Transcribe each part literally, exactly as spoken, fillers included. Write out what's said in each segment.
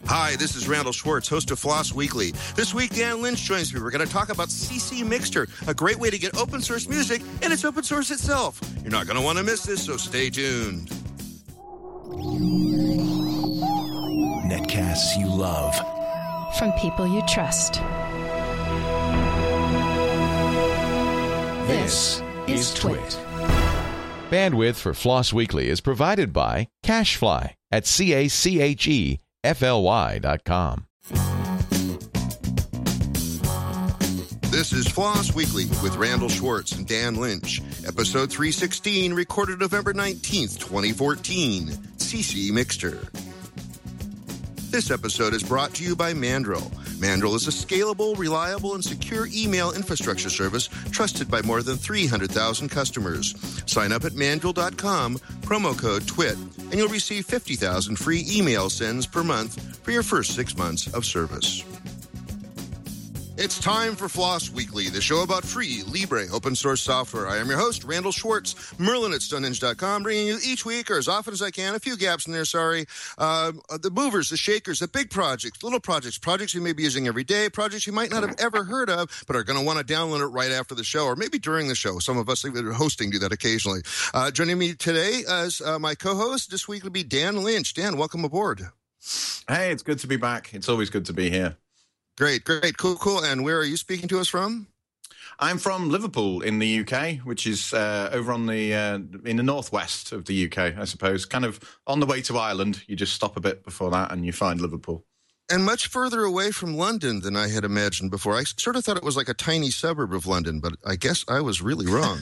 Hi, this is Randall Schwartz, host of Floss Weekly. This week, Dan Lynch joins me. We're going to talk about C C Mixter, a great way to get open source music, and it's open source itself. You're not going to want to miss this, so stay tuned. Netcasts you love. From people you trust. This is Twit. Bandwidth for Floss Weekly is provided by CacheFly at C A C H E F L Y dot com. This is Floss Weekly with Randall Schwartz and Dan Lynch. Episode three sixteen, recorded November nineteenth, twenty fourteen. C C Mixter. This episode is brought to you by Mandrill. Mandrill is a scalable, reliable, and secure email infrastructure service trusted by more than three hundred thousand customers. Sign up at mandrill dot com, promo code TWIT, and you'll receive fifty thousand free email sends per month for your first six months of service. It's time for Floss Weekly, the show about free, libre, open source software. I am your host, Randall Schwartz, Merlin at Stonehenge dot com, bringing you each week, or as often as I can, a few gaps in there, sorry, uh, the movers, the shakers, the big projects, little projects, projects you may be using every day, projects you might not have ever heard of, but are going to want to download it right after the show, or maybe during the show. Some of us, even hosting, do that occasionally. Uh, joining me today as uh, my co-host this week will be Dan Lynch. Dan, welcome aboard. Hey, it's good to be back. It's always good to be here. Great, great, cool, cool. And where are you speaking to us from? I'm from Liverpool in the U K, which is uh, over on the uh, in the northwest of the U K, I suppose. Kind of on the way to Ireland. You just stop a bit before that and you find Liverpool. And much further away from London than I had imagined before. I sort of thought it was like a tiny suburb of London, but I guess I was really wrong.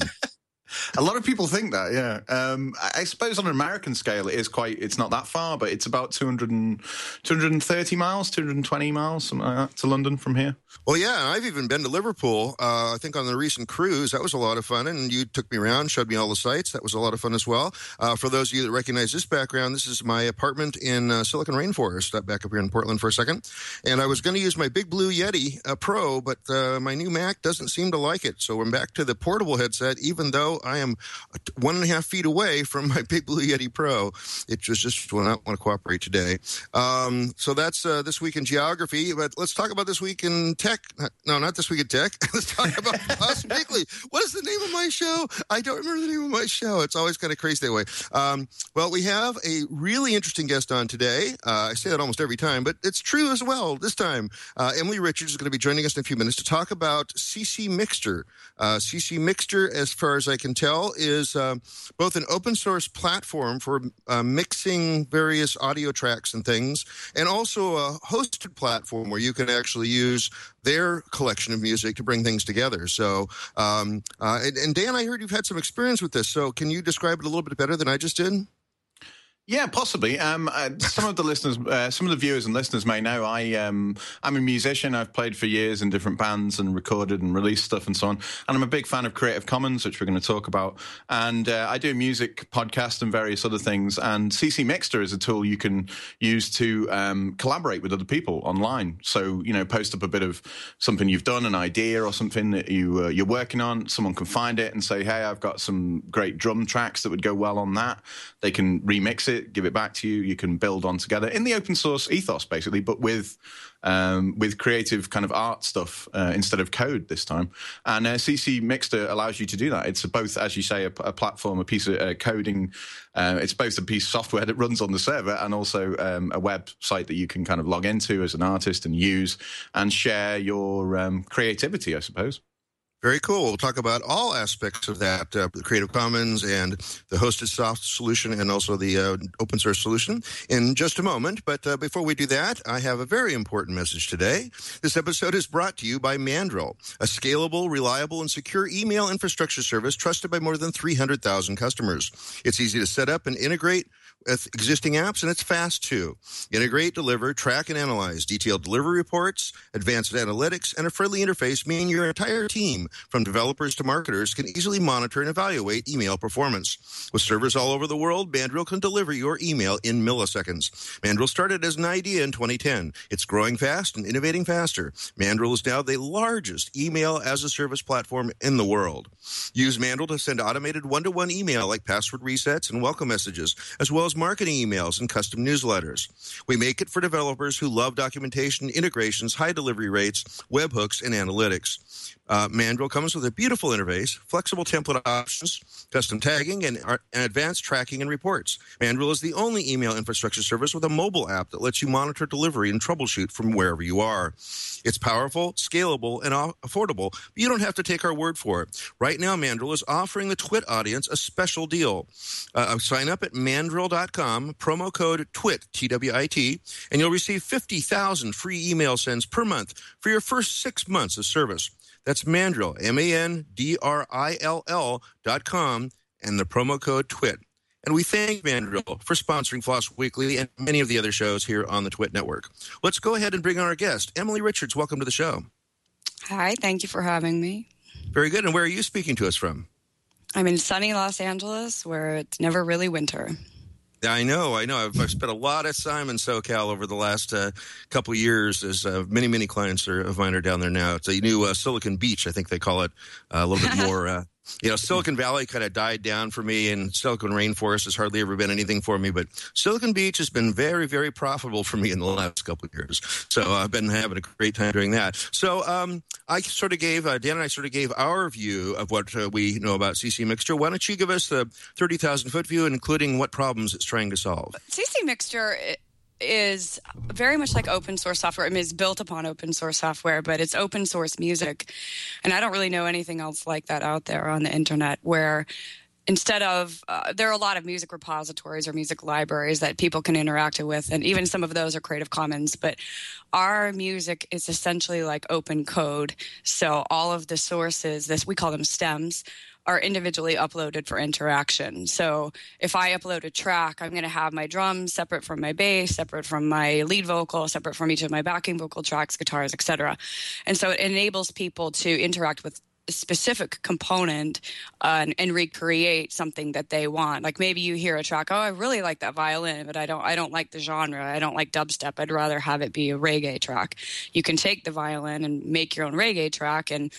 A lot of people think that, yeah. Um, I suppose on an American scale, it is quite, it's not that far, but it's about two hundred, two hundred thirty miles, two hundred twenty miles, something like that, to London from here. Well, yeah, I've even been to Liverpool, uh, I think on the recent cruise. That was a lot of fun, and you took me around, showed me all the sights. That was a lot of fun as well. Uh, for those of you that recognize this background, this is my apartment in uh, Silicon Rainforest, uh, back up here in Portland for a second. And I was going to use my Big Blue Yeti uh, Pro, but uh, my new Mac doesn't seem to like it. So I'm back to the portable headset, even though I am one and a half feet away from my Big Blue Yeti Pro. It just, just will not want to cooperate today. Um, so that's uh, This Week in Geography. But let's talk about This Week in Tech. No, not This Week in Tech. Let's talk about Floss Weekly. What is the name of my show? I don't remember the name of my show. It's always kind of crazy that way. Um, well, we have a really interesting guest on today. Uh, I say that almost every time, but it's true as well this time. Uh, Emily Richards is going to be joining us in a few minutes to talk about C C Mixter. Uh, C C Mixter, as far as I can tell, is uh, both an open source platform for uh, mixing various audio tracks and things, and also a hosted platform where you can actually use their collection of music to bring things together. So, um, uh, and, and Dan, I heard you've had some experience with this. So can you describe it a little bit better than I just did? Yeah, possibly. Um, uh, some of the listeners, uh, some of the viewers and listeners may know I, um, I'm a musician. I've played for years in different bands and recorded and released stuff and so on. And I'm a big fan of Creative Commons, which we're going to talk about. And uh, I do a music podcast and various other things. And C C Mixter is a tool you can use to um, collaborate with other people online. So, you know, post up a bit of something you've done, an idea or something that you, uh, you're working on. Someone can find it and say, hey, I've got some great drum tracks that would go well on that. They can remix it, give it back to you. You can build on together in the open source ethos, basically, but with um, with creative kind of art stuff uh, instead of code this time. And uh, C C Mixter allows you to do that. It's both, as you say, a, a platform, a piece of uh, coding. Uh, it's both a piece of software that runs on the server and also um, a website that you can kind of log into as an artist and use and share your um, creativity, I suppose. Very cool. We'll talk about all aspects of that, uh, the Creative Commons and the hosted soft solution and also the uh, open source solution in just a moment. But uh, before we do that, I have a very important message today. This episode is brought to you by Mandrill, a scalable, reliable, and secure email infrastructure service trusted by more than three hundred thousand customers. It's easy to set up and integrate with existing apps, and it's fast too. Integrate, deliver, track, and analyze detailed delivery reports, advanced analytics, and a friendly interface mean your entire team, from developers to marketers, can easily monitor and evaluate email performance. With servers all over the world, Mandrill can deliver your email in milliseconds. Mandrill started as an idea in twenty ten. It's growing fast and innovating faster. Mandrill is now the largest email-as-a-service platform in the world. Use Mandrill to send automated one-to-one email like password resets and welcome messages, as well as marketing emails and custom newsletters. We make it for developers who love documentation, integrations, high delivery rates, webhooks, and analytics. Uh, Mandrill comes with a beautiful interface, flexible template options, custom tagging, and, uh, and advanced tracking and reports. Mandrill is the only email infrastructure service with a mobile app that lets you monitor delivery and troubleshoot from wherever you are. It's powerful, scalable, and affordable, but you don't have to take our word for it. Right now, Mandrill is offering the Twit audience a special deal. Uh, sign up at mandrill dot com, promo code TWIT, T W I T, and you'll receive fifty thousand free email sends per month for your first six months of service. That's Mandrill, M A N D R I L L dot com, and the promo code TWIT. And we thank Mandrill for sponsoring Floss Weekly and many of the other shows here on the Twit Network. Let's go ahead and bring on our guest, Emily Richards. Welcome to the show. Hi, thank you for having me. Very good. And where are you speaking to us from? I'm in sunny Los Angeles, where it's never really winter. I know, I know. I've, I've spent a lot of time in SoCal over the last uh, couple of years, as uh, many, many clients are, of mine are down there now. It's a new uh, Silicon Beach, I think they call it, uh, a little bit more. Uh, you know, Silicon Valley kind of died down for me, and Silicon Rainforest has hardly ever been anything for me. But Silicon Beach has been very, very profitable for me in the last couple of years. So uh, I've been having a great time doing that. So um, I sort of gave, uh, Dan and I sort of gave our view of what uh, we know about C C Mixter. Why don't you give us the thirty thousand foot view, including what problems it's trying to solve? C C Mixter is very much like open source software. I mean, it's built upon open source software, but it's open source music. And I don't really know anything else like that out there on the internet, where instead of, uh, there are a lot of music repositories or music libraries that people can interact with, and even some of those are Creative Commons, but our music is essentially like open code. So all of the sources, this we call them stems, are individually uploaded for interaction. So if I upload a track, I'm going to have my drums separate from my bass, separate from my lead vocal, separate from each of my backing vocal tracks, guitars, et cetera. And so it enables people to interact with a specific component uh, and, and recreate something that they want. Like maybe you hear a track, oh, I really like that violin, but I don't I don't like the genre. I don't like dubstep. I'd rather have it be a reggae track. You can take the violin and make your own reggae track, and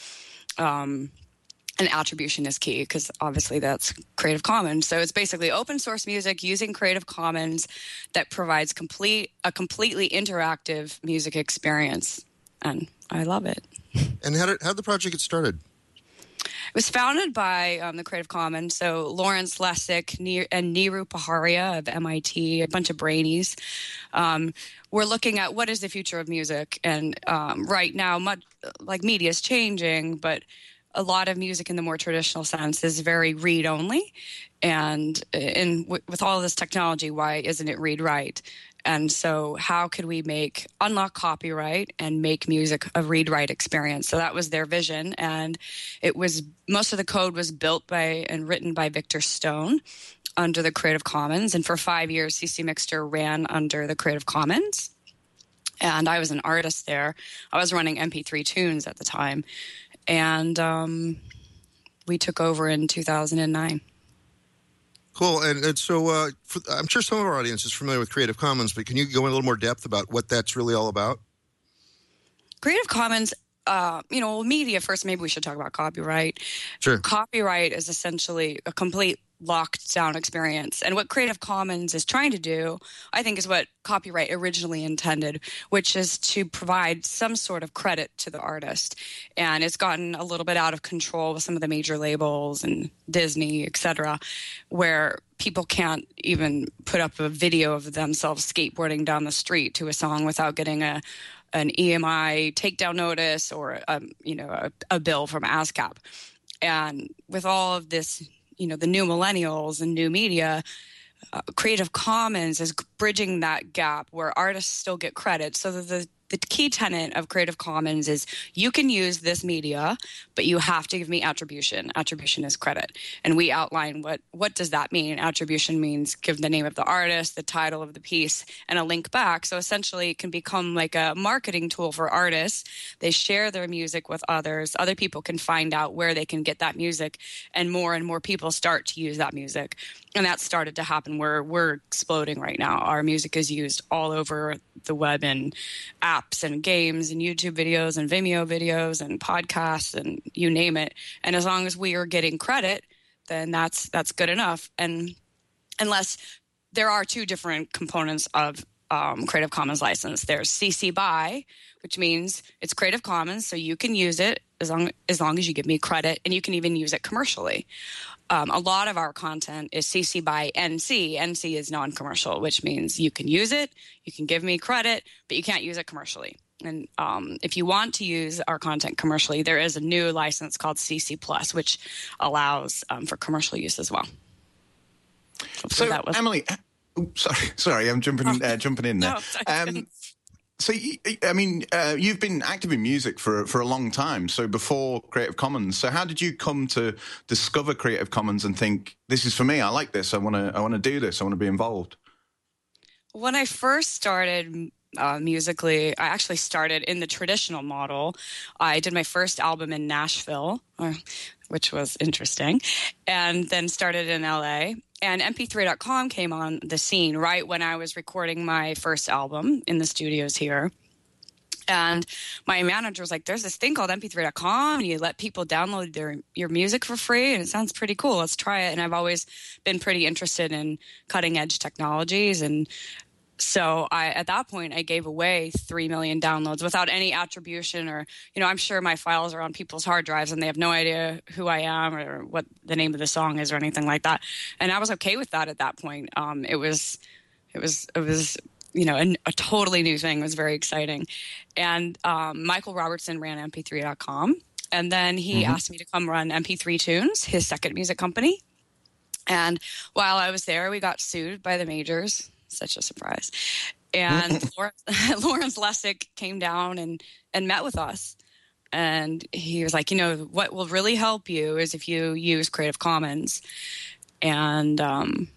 um And attribution is key, because obviously that's Creative Commons. So it's basically open source music using Creative Commons that provides complete a completely interactive music experience. And I love it. And how did, how did the project get started? It was founded by um, the Creative Commons. So Lawrence Lessig and Neeru Paharia of M I T, a bunch of brainies. Um, we're looking at what is the future of music. And um, right now, much, like media is changing, but a lot of music in the more traditional sense is very read-only. And in, with all of this technology, why isn't it read-write? And so how could we make unlock copyright and make music a read-write experience? So that was their vision. And it was most of the code was built by and written by Victor Stone under the Creative Commons. And for five years, C C Mixter ran under the Creative Commons. And I was an artist there. I was running M P three tunes at the time. And um, we took over in two thousand nine. Cool. And, and so uh, for, I'm sure some of our audience is familiar with Creative Commons, but can you go in a little more depth about what that's really all about? Creative Commons, uh, you know, media first, maybe we should talk about copyright. Sure. Copyright is essentially a complete locked down experience. And what Creative Commons is trying to do, I think, is what copyright originally intended, which is to provide some sort of credit to the artist. And it's gotten a little bit out of control with some of the major labels and Disney, et cetera, where people can't even put up a video of themselves skateboarding down the street to a song without getting a an E M I takedown notice or a, you know a, a bill from ASCAP. And with all of this, you know, the new millennials and new media, uh, Creative Commons is bridging that gap where artists still get credit. So that the the key tenet of Creative Commons is you can use this media, but you have to give me attribution. Attribution is credit. And we outline what, what does that mean? Attribution means give the name of the artist, the title of the piece, and a link back. So essentially it can become like a marketing tool for artists. They share their music with others. Other people can find out where they can get that music, and more and more people start to use that music. And that started to happen where we're exploding right now. Our music is used all over the web in apps and games and YouTube videos and Vimeo videos and podcasts and you name it. And as long as we are getting credit, then that's that's good enough. And unless there are two different components of um, Creative Commons license. There's C C BY, which means it's Creative Commons, so you can use it as long as long as you give me credit, and you can even use it commercially. Um, a lot of our content is C C BY N C. N C is non-commercial, which means you can use it, you can give me credit, but you can't use it commercially. And um, if you want to use our content commercially, there is a new license called C C Plus, which allows um, for commercial use as well. Hopefully so, that was- Emily, oh, sorry, sorry, I'm jumping oh. uh, jumping in there. No, um, so, I mean, uh, you've been active in music for for a long time. So before Creative Commons, so how did you come to discover Creative Commons and think, this is for me? I like this. I want to. I want to do this. I want to be involved. When I first started uh, musically, I actually started in the traditional model. I did my first album in Nashville, uh, which was interesting, and then started in L A. And M P three dot com came on the scene right when I was recording my first album in the studios here. And my manager was like, there's this thing called M P three dot com, and you let people download their your music for free, and it sounds pretty cool. Let's try it. And I've always been pretty interested in cutting-edge technologies. And so I, at that point, I gave away three million downloads without any attribution or, you know, I'm sure my files are on people's hard drives and they have no idea who I am or what the name of the song is or anything like that. And I was okay with that at that point. Um, it was, it was, it was, you know, a, a totally new thing. It was very exciting. And um, Michael Robertson ran M P three dot com. And then he mm-hmm. asked me to come run M P three Tunes, his second music company. And while I was there, we got sued by the majors. Such a surprise. And Lawrence, Lawrence Lessig came down and, and met with us. And he was like, you know, what will really help you is if you use Creative Commons. And um,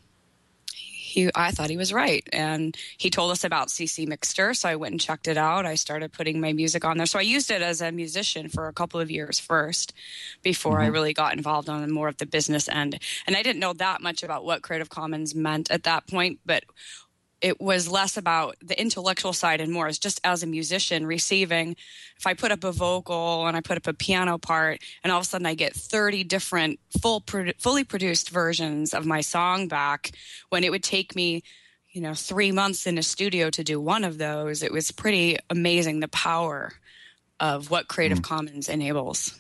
he, I thought he was right. And he told us about C C Mixter. So I went and checked it out. I started putting my music on there. So I used it as a musician for a couple of years first before mm-hmm. I really got involved on more of the business end. And I didn't know that much about what Creative Commons meant at that point, but it was less about the intellectual side and more as just as a musician receiving, if I put up a vocal and I put up a piano part and all of a sudden I get thirty different full, fully produced versions of my song back when it would take me, you know, three months in a studio to do one of those, it was pretty amazing the power of what Creative mm. Commons enables.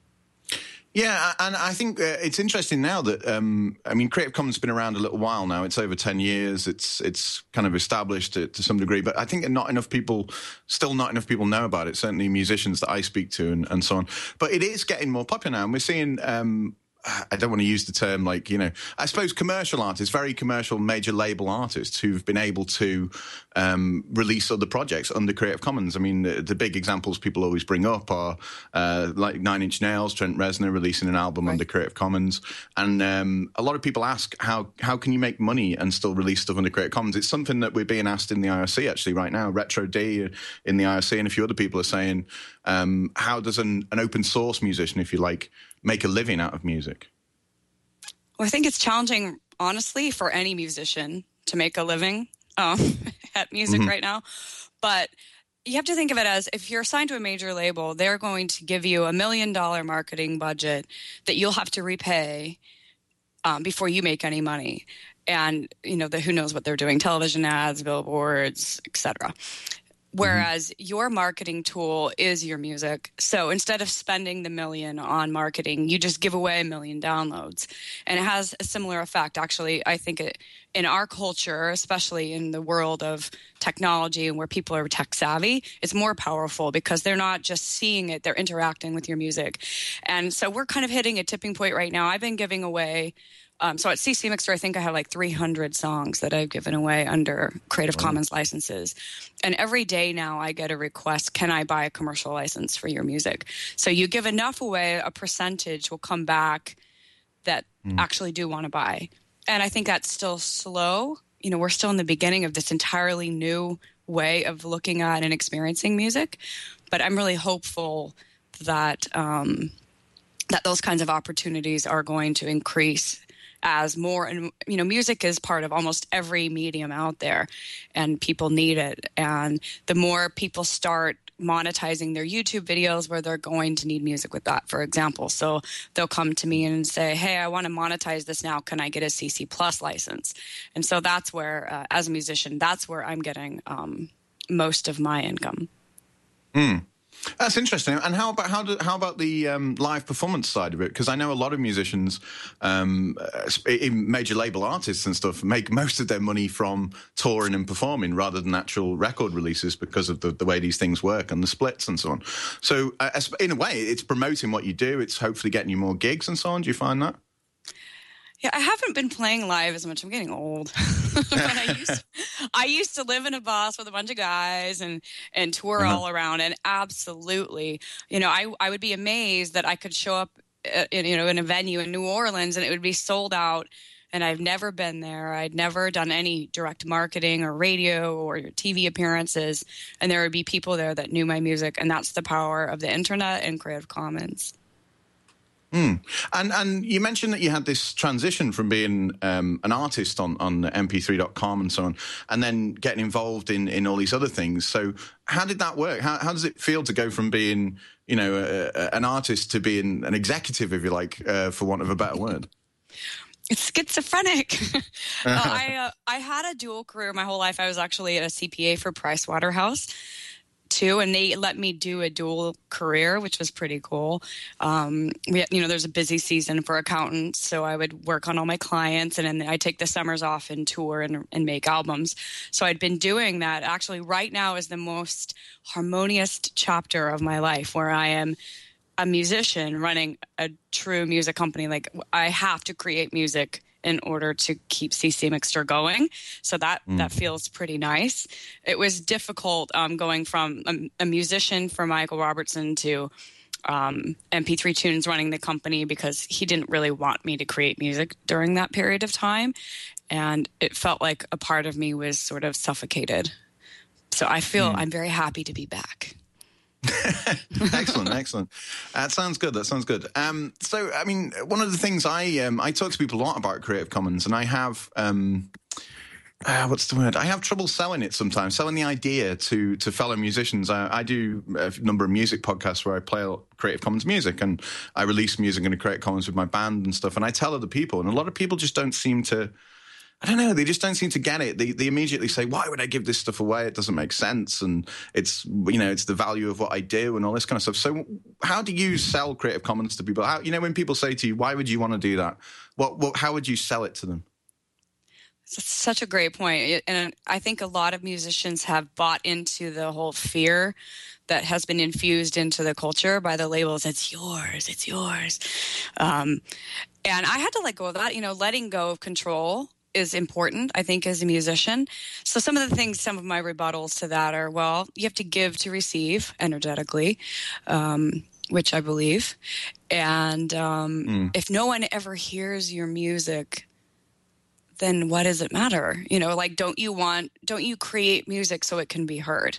Yeah, and I think uh, it's interesting now that, um, I mean, Creative Commons has been around a little while now. It's over ten years. It's it's kind of established to, to some degree. But I think not enough people, still not enough people know about it, certainly musicians that I speak to and, and so on. But it is getting more popular now. And we're seeing... Um, I don't want to use the term like, you know, I suppose commercial artists, very commercial major label artists who've been able to um, release other projects under Creative Commons. I mean, the, the big examples people always bring up are uh, like Nine Inch Nails, Trent Reznor releasing an album right. under Creative Commons. And um, a lot of people ask, how how can you make money and still release stuff under Creative Commons? It's something that we're being asked in the I R C actually right now. Retro D in the I R C and a few other people are saying, um, how does an, an open source musician, if you like, make a living out of music? Well, I think it's challenging, honestly, for any musician to make a living um, at music mm-hmm. right now. But you have to think of it as if you're assigned to a major label, they're going to give you a million dollar marketing budget that you'll have to repay um, before you make any money. And, you know, the, who knows what they're doing, television ads, billboards, et cetera. Whereas mm-hmm. your marketing tool is your music. So instead of spending the million on marketing, you just give away a million downloads. And it has a similar effect. Actually, I think it, in our culture, especially in the world of technology and where people are tech savvy, it's more powerful because they're not just seeing it, they're interacting with your music. And so we're kind of hitting a tipping point right now. I've been giving away Um, so at C C Mixter, I think I have like three hundred songs that I've given away under Creative wow. Commons licenses. And every day now I get a request, can I buy a commercial license for your music? So you give enough away, a percentage will come back that mm. actually do want to buy. And I think that's still slow. You know, we're still in the beginning of this entirely new way of looking at and experiencing music. But I'm really hopeful that um, that those kinds of opportunities are going to increase as more, and you know, music is part of almost every medium out there and people need it. And the more people start monetizing their YouTube videos where they're going to need music with that, for example. So they'll come to me and say, hey, I want to monetize this now. Can I get a C C Plus license? And so that's where, uh, as a musician, that's where I'm getting um, most of my income. Mm. That's interesting. And how about how do, how about the um, live performance side of it? Because I know a lot of musicians, um, even major label artists and stuff, make most of their money from touring and performing rather than actual record releases because of the, the way these things work and the splits and so on. So uh, in a way, it's promoting what you do. It's hopefully getting you more gigs and so on. Do you find that? Yeah, I haven't been playing live as much. I'm getting old. But I used to, I used to live in a bus with a bunch of guys and, and tour uh-huh. all around. And absolutely, you know, I, I would be amazed that I could show up, in, you know, in a venue in New Orleans and it would be sold out. And I've never been there. I'd never done any direct marketing or radio or T V appearances. And there would be people there that knew my music. And that's the power of the internet and Creative Commons. Mm. And and you mentioned that you had this transition from being um, an artist on, on M P three dot com and so on, and then getting involved in, in all these other things. So how did that work? How, how does it feel to go from being, you know, a, a, an artist to being an executive, if you like, uh, for want of a better word? It's schizophrenic. uh, I uh, I had a dual career my whole life. I was actually a C P A for Price Waterhouse too, and they let me do a dual career, which was pretty cool. Um, we, you know, there's a busy season for accountants, so I would work on all my clients, and then I take the summers off and tour and, and make albums. So I'd been doing that. Actually, right now is the most harmonious chapter of my life, where I am a musician running a true music company. Like, I have to create music in order to keep C C Mixter going. So that, mm. that feels pretty nice. It was difficult um, going from a, a musician for Michael Robertson to um, M P three Tunes running the company, because he didn't really want me to create music during that period of time. And it felt like a part of me was sort of suffocated. So I feel mm. I'm very happy to be back. excellent, excellent. That sounds good. That sounds good. Um, so, I mean, one of the things I um, I talk to people a lot about Creative Commons, and I have um, uh, what's the word? I have trouble selling it sometimes, selling the idea to to fellow musicians. I, I do a number of music podcasts where I play Creative Commons music, and I release music in a Creative Commons with my band and stuff. And I tell other people, and a lot of people just don't seem to. I don't know. They just don't seem to get it. They they immediately say, "Why would I give this stuff away? It doesn't make sense." And it's, you know, it's the value of what I do and all this kind of stuff. So, how do you sell Creative Commons to people? How, you know, when people say to you, "Why would you want to do that?" What, what how would you sell it to them? It's such a great point. And I think a lot of musicians have bought into the whole fear that has been infused into the culture by the labels. It's yours. It's yours. Um, and I had to let go of that. You know, letting go of control is important, I think, as a musician. So some of the things, some of my rebuttals to that are, well, you have to give to receive energetically, um, which I believe. And um, mm. if no one ever hears your music, then what does it matter? You know, like, don't you want, don't you create music so it can be heard?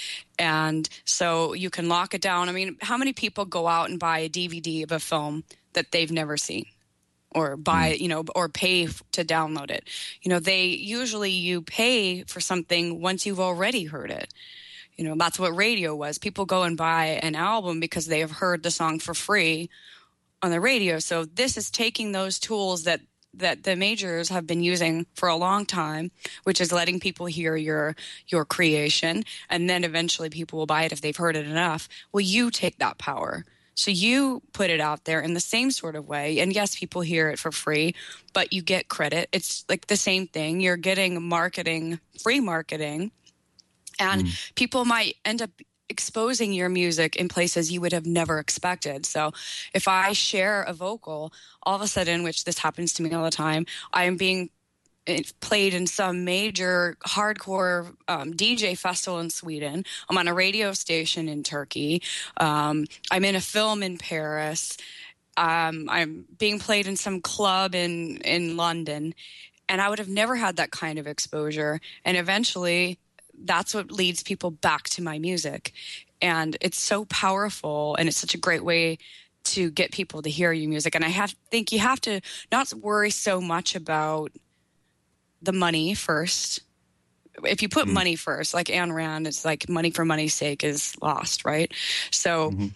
And so you can lock it down. I mean, how many people go out and buy a D V D of a film that they've never seen? Or buy, you know, or pay to download it. You know, they usually you pay for something once you've already heard it. You know, that's what radio was. People go and buy an album because they have heard the song for free on the radio. So this is taking those tools that that the majors have been using for a long time, which is letting people hear your your creation, and then eventually people will buy it if they've heard it enough. Well, you take that power. So you put it out there in the same sort of way. And yes, people hear it for free, but you get credit. It's like the same thing. You're getting marketing, free marketing, and mm. people might end up exposing your music in places you would have never expected. So if I share a vocal, all of a sudden, which this happens to me all the time, I am being played in some major hardcore um, D J festival in Sweden. I'm on a radio station in Turkey. Um, I'm in a film in Paris. Um, I'm being played in some club in, in London. And I would have never had that kind of exposure. And eventually, that's what leads people back to my music. And it's so powerful, and it's such a great way to get people to hear your music. And I have think you have to not worry so much about the money first, if you put mm. money first, like Ayn Rand, it's like money for money's sake is lost, right? So mm-hmm.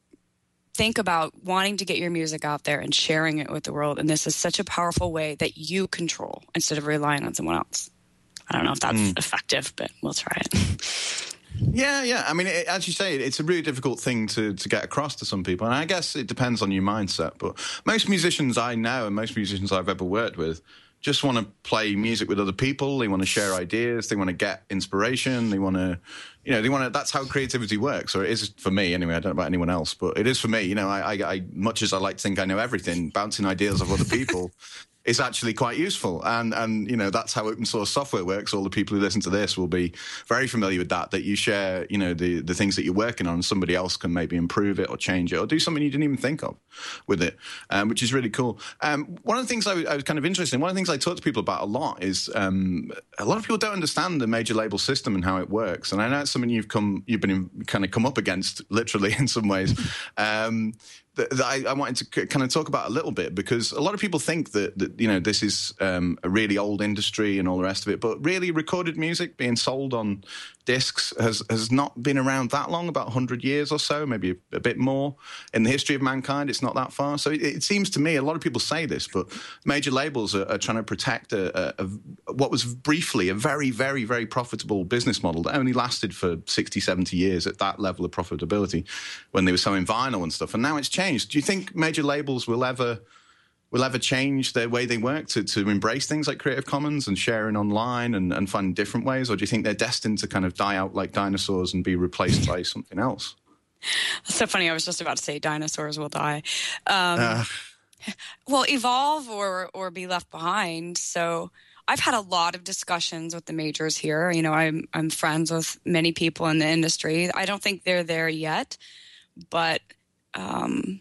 think about wanting to get your music out there and sharing it with the world. And this is such a powerful way that you control instead of relying on someone else. I don't know if that's mm. effective, but we'll try it. Yeah, yeah. I mean, it, as you say, it's a really difficult thing to, to get across to some people. And I guess it depends on your mindset. But most musicians I know and most musicians I've ever worked with just want to play music with other people. They want to share ideas. They want to get inspiration. They want to, you know, they want to, that's how creativity works. Or it is for me anyway. I don't know about anyone else, but it is for me. You know, I, I, I much as I like to think I know everything, bouncing ideas off other people is actually quite useful. And, and, you know, that's how open source software works. All the people who listen to this will be very familiar with that, that you share, you know, the, the things that you're working on, and somebody else can maybe improve it or change it or do something you didn't even think of with it, um, which is really cool. Um, one of the things I, I was kind of interested in, one of the things I talk to people about a lot is um, a lot of people don't understand the major label system and how it works. And I know it's something you've come, you've been in, kind of come up against literally in some ways. Um, that, that I, I wanted to kind of talk about a little bit, because a lot of people think that, that you know, this is um, a really old industry and all the rest of it, but really recorded music being sold on discs has, has not been around that long, about one hundred years or so, maybe a, a bit more. In the history of mankind, it's not that far. So it, it seems to me, a lot of people say this, but major labels are, are trying to protect a, a, a, what was briefly a very, very, very profitable business model that only lasted for sixty, seventy years at that level of profitability when they were selling vinyl and stuff. And now it's changed. Do you think major labels will ever will ever change their way they work to, to embrace things like Creative Commons and sharing online and, and find different ways? Or do you think they're destined to kind of die out like dinosaurs and be replaced by something else? That's so funny. I was just about to say dinosaurs will die. Um, uh. Well, evolve or, or be left behind. So I've had a lot of discussions with the majors here. You know, I'm, I'm friends with many people in the industry. I don't think they're there yet, but um,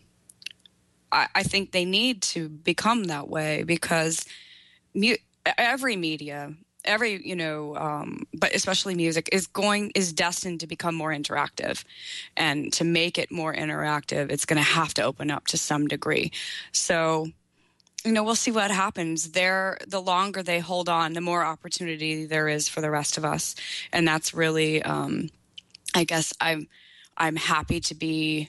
I, I think they need to become that way, because mu- every media, every, you know, um, but especially music is going, is destined to become more interactive. And to make it more interactive, it's going to have to open up to some degree. So, you know, we'll see what happens. They're, the longer they hold on, the more opportunity there is for the rest of us. And that's really, um, I guess I'm, I'm happy to be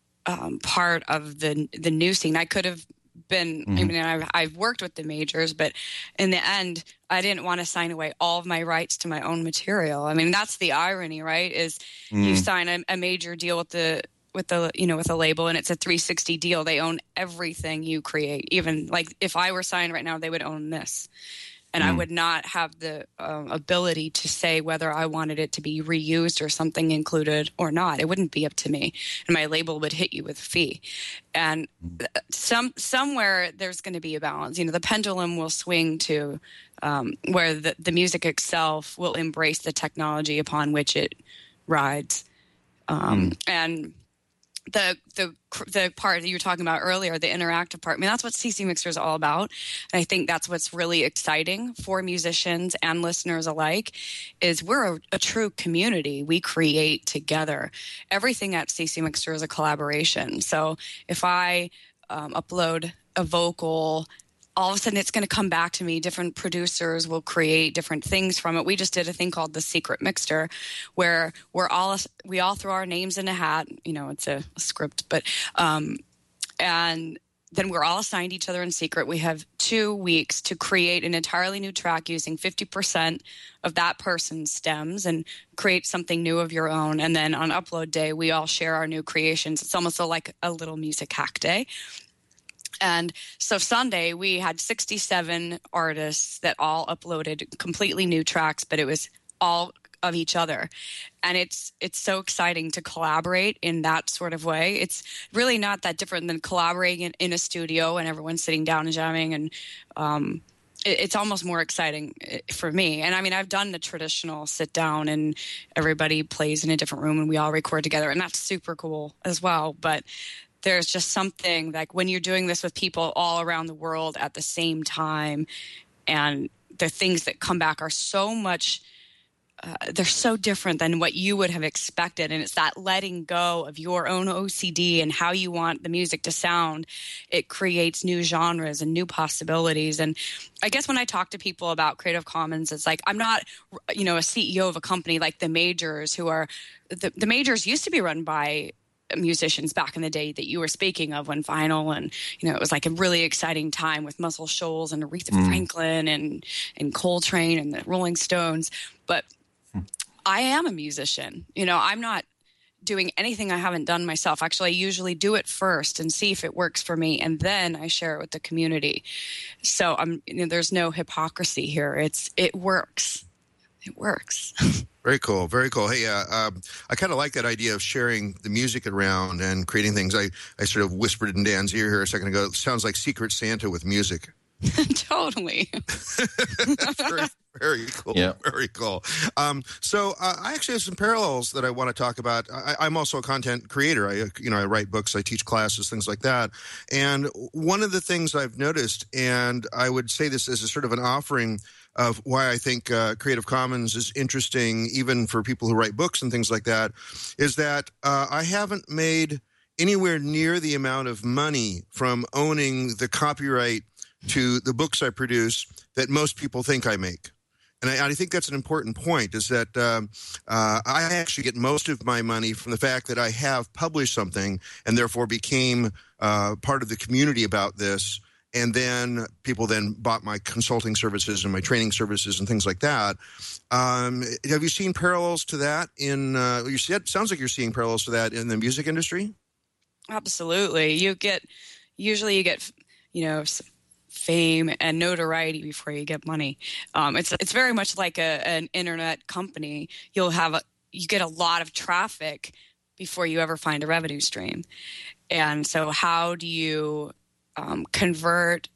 um, part of the the new scene. I could have been, mm-hmm. I mean, I've, I've worked with the majors, but in the end, I didn't want to sign away all of my rights to my own material. I mean, that's the irony, right? Is mm-hmm. you sign a, a major deal with the, with the, you know, with a label, and it's a three sixty deal. They own everything you create. Even like if I were signed right now, they would own this. And mm. I would not have the uh, ability to say whether I wanted it to be reused or something included or not. It wouldn't be up to me. And my label would hit you with a fee. And some somewhere there's going to be a balance. You know, the pendulum will swing to um, where the, the music itself will embrace the technology upon which it rides. Um, mm. And the the the part that you were talking about earlier, the interactive part, I mean, that's what C C Mixer is all about. And I think that's what's really exciting for musicians and listeners alike, is we're a, a true community. We create together. Everything at C C Mixer is a collaboration. So if I um, upload a vocal, all of a sudden it's going to come back to me. Different producers will create different things from it. We just did a thing called the Secret Mixer, where we're all we all throw our names in a hat. You know, it's a, a script, but um, and then we're all assigned each other in secret. We have two weeks to create an entirely new track using fifty percent of that person's stems and create something new of your own. And then on upload day, we all share our new creations. It's almost like a little music hack day. And so Sunday, we had sixty-seven artists that all uploaded completely new tracks, but it was all of each other. And it's it's so exciting to collaborate in that sort of way. It's really not that different than collaborating in, in a studio and everyone's sitting down and jamming. And um, it, it's almost more exciting for me. And I mean, I've done the traditional sit down and everybody plays in a different room and we all record together. And that's super cool as well. But there's just something like when you're doing this with people all around the world at the same time, and the things that come back are so much uh, they're so different than what you would have expected. And it's that letting go of your own O C D and how you want the music to sound. It creates new genres and new possibilities. And I guess when I talk to people about Creative Commons, it's like, I'm not, you know, a C E O of a company like the majors who are, the, the majors used to be run by musicians back in the day that you were speaking of, when vinyl, and you know, it was like a really exciting time with Muscle Shoals and Aretha mm. Franklin and and Coltrane and the Rolling Stones. But mm. I am a musician. You know, I'm not doing anything I haven't done myself. Actually, I usually do it first and see if it works for me, and then I share it with the community. So I'm, you know, there's no hypocrisy here. It's it works. It works. Very cool. Very cool. Hey, uh, um, I kind of like that idea of sharing the music around and creating things. I, I sort of whispered in Dan's ear here a second ago. It sounds like Secret Santa with music. Totally. very, very cool. Yeah. Very cool. Um, so uh, I actually have some parallels that I want to talk about. I, I'm also a content creator. I, you know, I write books, I teach classes, things like that. And one of the things I've noticed, and I would say this as a sort of an offering of why I think uh, Creative Commons is interesting, even for people who write books and things like that, is that uh, I haven't made anywhere near the amount of money from owning the copyright to the books I produce that most people think I make. And I, I think that's an important point, is that um, uh, I actually get most of my money from the fact that I have published something and therefore became uh, part of the community about this. And then people then bought my consulting services and my training services and things like that. Um, have you seen parallels to that in, uh, you see, it sounds like you're seeing parallels to that in the music industry? Absolutely. You get, usually you get, you know, fame and notoriety before you get money. Um, it's it's very much like a, an internet company. You'll have a, you get a lot of traffic before you ever find a revenue stream. And so how do you um, convert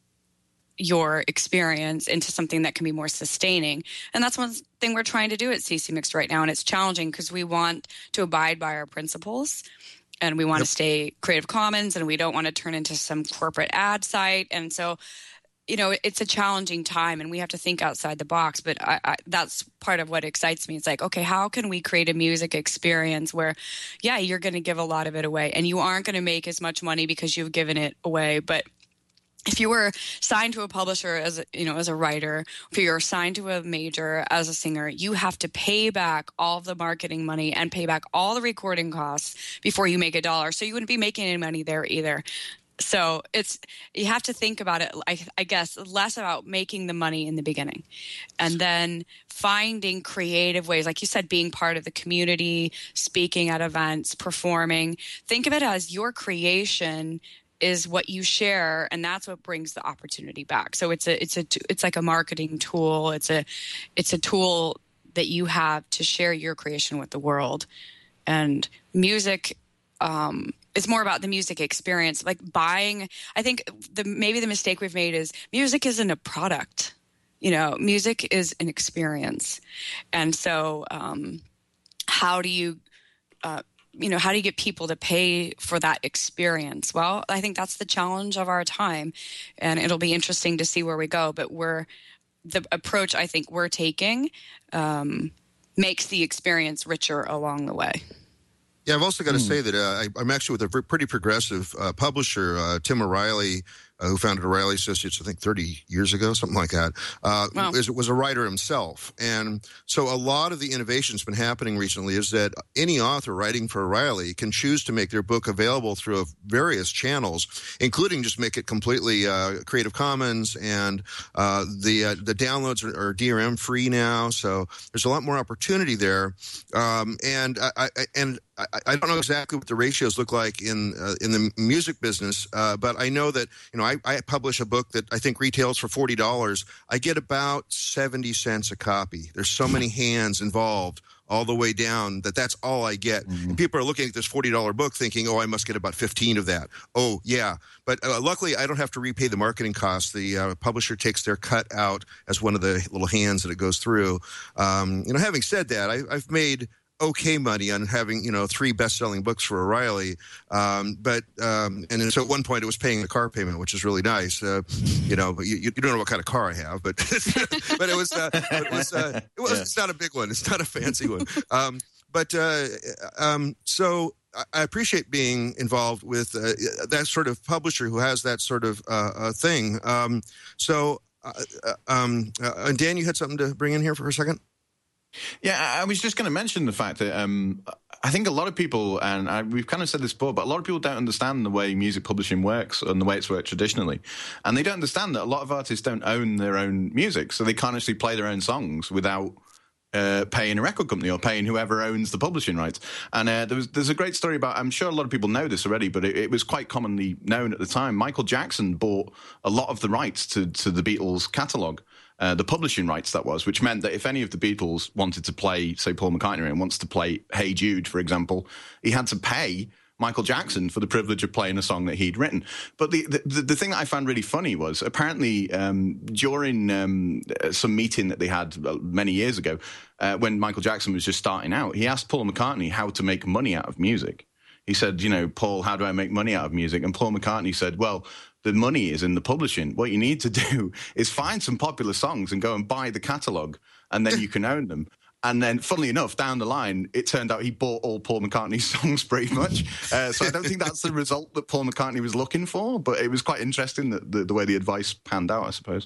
your experience into something that can be more sustaining? And that's one thing we're trying to do at C C Mixed right now. And it's challenging because we want to abide by our principles. And we want yep. to stay Creative Commons, and we don't want to turn into some corporate ad site. And so, you know, it's a challenging time, and we have to think outside the box. But I, I, that's part of what excites me. It's like, okay, how can we create a music experience where, yeah, you're going to give a lot of it away, and you aren't going to make as much money because you've given it away. But if you were signed to a publisher as a, you know, as a writer, if you're signed to a major as a singer, you have to pay back all of the marketing money and pay back all the recording costs before you make a dollar. So you wouldn't be making any money there either. So it's, you have to think about it, I, I guess, less about making the money in the beginning, and then finding creative ways, like you said, being part of the community, speaking at events, performing. Think of it as your creation is what you share, and that's what brings the opportunity back. So it's a it's a it's like a marketing tool. It's a it's a tool that you have to share your creation with the world. And music um, is more about the music experience. Like buying, I think the maybe the mistake we've made is music isn't a product. You know, music is an experience, and so um, how do you uh, you know, how do you get people to pay for that experience? Well, I think that's the challenge of our time, and it'll be interesting to see where we go. But we're, the approach I think we're taking um, makes the experience richer along the way. Yeah, I've also got to mm. say that uh, I, I'm actually with a pretty progressive uh, publisher, uh, Tim O'Reilly, uh, who founded O'Reilly Associates, I think thirty years ago, something like that. Uh, wow. was, was a writer himself. And so a lot of the innovation that's been happening recently is that any author writing for O'Reilly can choose to make their book available through various channels, including just make it completely uh, Creative Commons, and uh, the uh, the downloads are, are D R M free now. So there's a lot more opportunity there. Um, and I, I and I, I don't know exactly what the ratios look like in uh, in the music business, uh, but I know that, you know, I, I publish a book that I think retails for forty dollars. I get about seventy cents a copy. There's so many hands involved all the way down that that's all I get. Mm-hmm. And people are looking at this forty dollars book thinking, oh, I must get about fifteen of that. Oh, yeah. But uh, luckily, I don't have to repay the marketing costs. The uh, publisher takes their cut out as one of the little hands that it goes through. Um, you know, having said that, I, I've made okay money on having, you know, three best-selling books for O'Reilly. Um, but um, and then, so at one point it was paying the car payment, which is really nice. Uh, you know, you, you don't know what kind of car I have, but but it was uh, it was uh, it was yeah. It's not a big one. It's not a fancy one. Um, but uh, um, so. I appreciate being involved with uh, that sort of publisher who has that sort of uh, uh, thing. Um, so, uh, um, uh, and Dan, you had something to bring in here for a second? Yeah, I was just going to mention the fact that um, I think a lot of people, and I, we've kind of said this before, but a lot of people don't understand the way music publishing works and the way it's worked traditionally. And they don't understand that a lot of artists don't own their own music, so they can't actually play their own songs without Uh, paying a record company or paying whoever owns the publishing rights. And uh, there was, there's a great story about, I'm sure a lot of people know this already, but it, it was quite commonly known at the time. Michael Jackson bought a lot of the rights to, to the Beatles catalogue, uh, the publishing rights that was, which meant that if any of the Beatles wanted to play, say, Paul McCartney and wants to play Hey Jude, for example, he had to pay Michael Jackson for the privilege of playing a song that he'd written. But the the, the thing that I found really funny was apparently um, during um, some meeting that they had many years ago, uh, when Michael Jackson was just starting out, he asked Paul McCartney how to make money out of music. He said, you know, Paul, how do I make money out of music? And Paul McCartney said, well, the money is in the publishing. What you need to do is find some popular songs and go and buy the catalogue, and then you can own them. And then, funnily enough, down the line, it turned out he bought all Paul McCartney's songs pretty much. Uh, so I don't think that's the result that Paul McCartney was looking for, but it was quite interesting that the, the way the advice panned out, I suppose.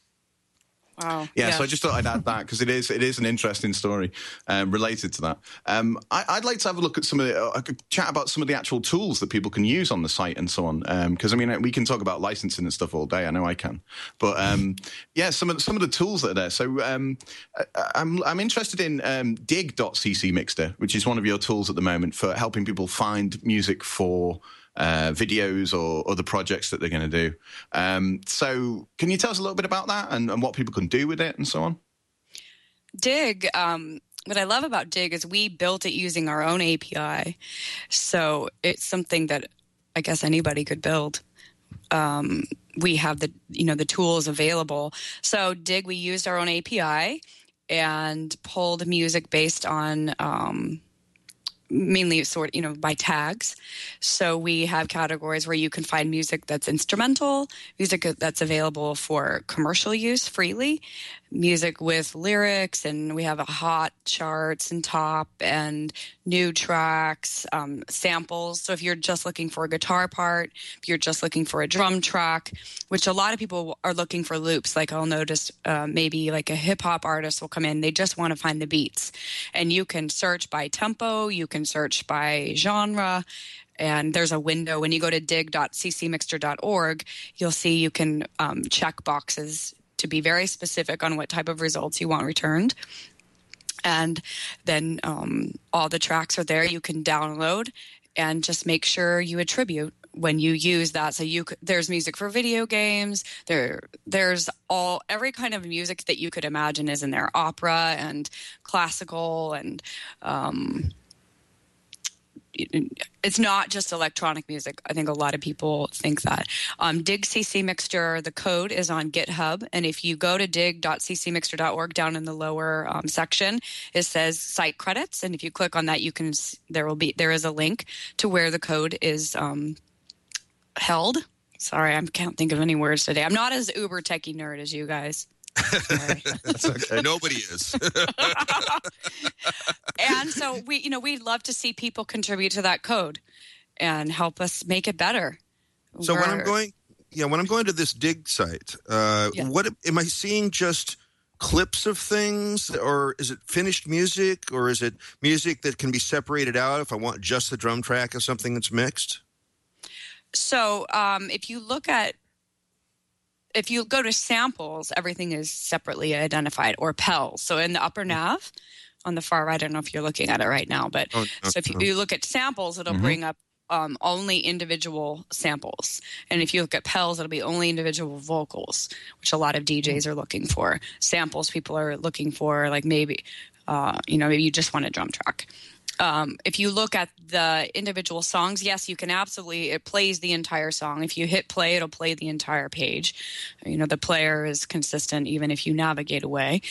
Wow. Yeah, yeah, so I just thought I'd add that because it is it is an interesting story um, related to that. Um, I, I'd like to have a look at some of the, uh, chat about some of the actual tools that people can use on the site and so on. Because um, I mean, we can talk about licensing and stuff all day. I know I can, but um, yeah, some of some of the tools that are there. So um, I, I'm I'm interested in um, dig dot c c mixter, which is one of your tools at the moment for helping people find music for Uh, videos or other projects that they're going to do. Um, so can you tell us a little bit about that and, and what people can do with it and so on? Dig, um, what I love about Dig is we built it using our own A P I. So it's something that I guess anybody could build. Um, we have the, you know, the tools available. So Dig, we used our own A P I and pulled music based on um, mainly sort, you know, by tags. So we have categories where you can find music that's instrumental, music that's available for commercial use freely, music with lyrics, and we have a hot charts and top and new tracks, um, samples. So if you're just looking for a guitar part, if you're just looking for a drum track, which a lot of people are looking for loops, like I'll notice uh, maybe like a hip hop artist will come in, they just want to find the beats. And you can search by tempo, you can search by genre, and there's a window. When you go to dig dot c c mixter dot org, you'll see you can um, check boxes to be very specific on what type of results you want returned. And then um, all the tracks are there. You can download and just make sure you attribute when you use that. So you could, there's music for video games. There, there's all every kind of music that you could imagine is in there. Opera and classical and um, it's not just electronic music. I think a lot of people think that. Um, Dig C C Mixter, the code is on GitHub. And if you go to dig dot c c mixter dot org, down in the lower um, section, it says site credits. And if you click on that, you can, there will be, there is a link to where the code is um, held. Sorry, I can't think of any words today. I'm not as uber techie nerd as you guys. That's okay. Nobody is. And so we, you know, we'd love to see people contribute to that code and help us make it better. So We're, when I'm going, yeah, when I'm going to this Dig site, uh, yeah. what am I seeing? Just clips of things, or is it finished music, or is it music that can be separated out if I want just the drum track of something that's mixed? So um, if you look at If you go to samples, everything is separately identified, or P E L. So in the upper nav on the far right, I don't know if you're looking at it right now, but oh, no, so if you, no. you look at samples, it'll mm-hmm. bring up um, only individual samples. And if you look at P E Ls, it'll be only individual vocals, which a lot of D Js mm-hmm. are looking for. Samples people are looking for, like maybe, uh, you know, maybe you just want a drum track. Um, if you look at the individual songs, yes, you can absolutely, it plays the entire song. If you hit play, it'll play the entire page. You know, the player is consistent even if you navigate away.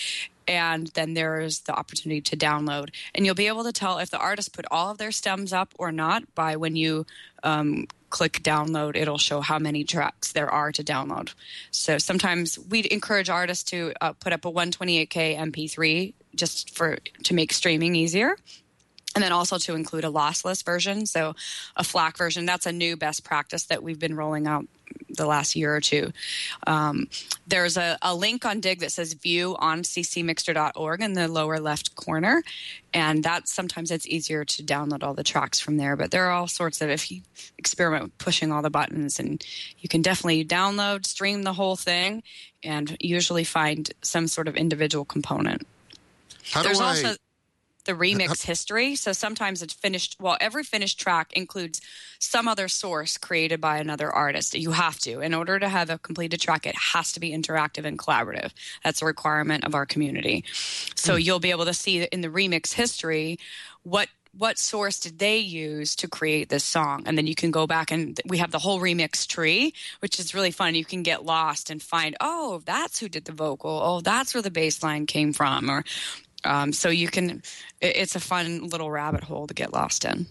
and then there's the opportunity to download. And you'll be able to tell if the artist put all of their stems up or not by when you um, click download. It'll show how many tracks there are to download. So sometimes we encourage artists to uh, put up a one twenty-eight K M P three just for to make streaming easier. And then also to include a lossless version, so a FLAC version. That's a new best practice that we've been rolling out the last year or two. Um, there's a, a link on Dig that says view on c c mixter dot org in the lower left corner. And that sometimes it's easier to download all the tracks from there. But there are all sorts of, if you experiment with pushing all the buttons, and you can definitely download, stream the whole thing, and usually find some sort of individual component. How There's do I... also the remix history. So sometimes it's finished. Well, every finished track includes some other source created by another artist. You have to. In order to have a completed track, it has to be interactive and collaborative. That's a requirement of our community. So mm. you'll be able to see in the remix history what what source did they use to create this song? And then you can go back and we have the whole remix tree, which is really fun. You can get lost and find, oh, that's who did the vocal. Oh, that's where the bass line came from. Or Um, so you can, it's a fun little rabbit hole to get lost in.